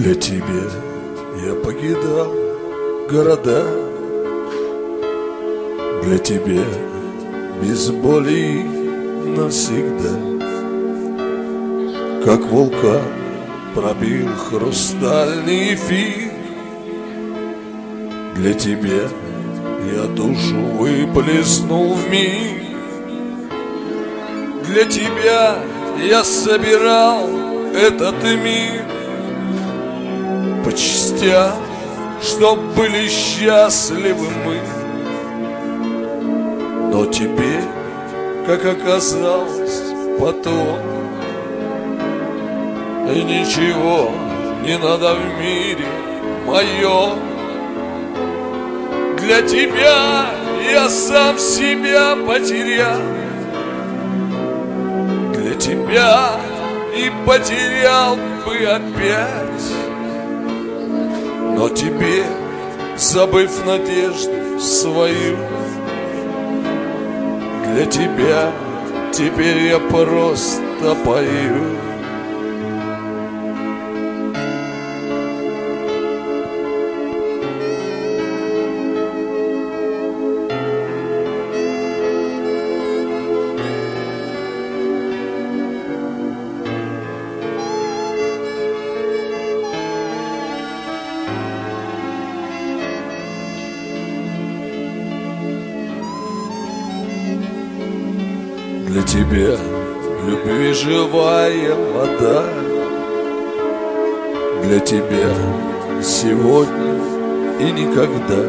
Для тебя я покидал города, для тебя без боли навсегда. Как вулкан пробил хрустальный эфир, для тебя я душу выплеснул в мир. Для тебя я собирал этот мир по частям, чтоб были счастливы мы. Но тебе, как оказалось потом, и ничего не надо в мире моем. Для тебя я сам себя потерял, для тебя и потерял бы опять. Но тебе, забыв надежду свою, для тебя теперь я просто пою. Для тебя любви живая вода, для тебя сегодня и никогда.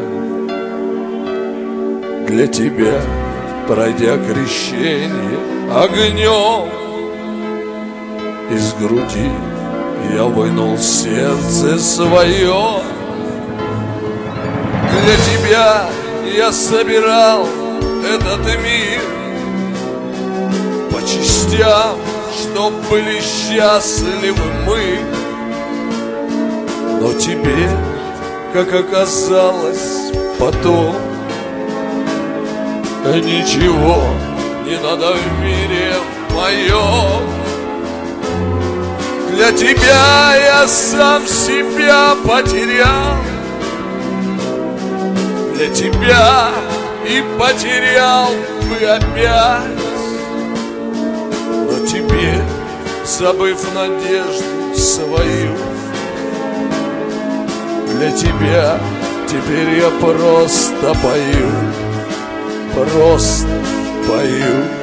Для тебя, пройдя крещение огнем, из груди я вынул сердце свое. Для тебя я собирал этот мир по частям, чтоб были счастливы мы. Но тебе, как оказалось потом, ничего не надо в мире моем. Для тебя я сам себя потерял, для тебя и потерял бы опять. Но тебе, забыв надежду свою, для тебя теперь я просто пою, просто пою.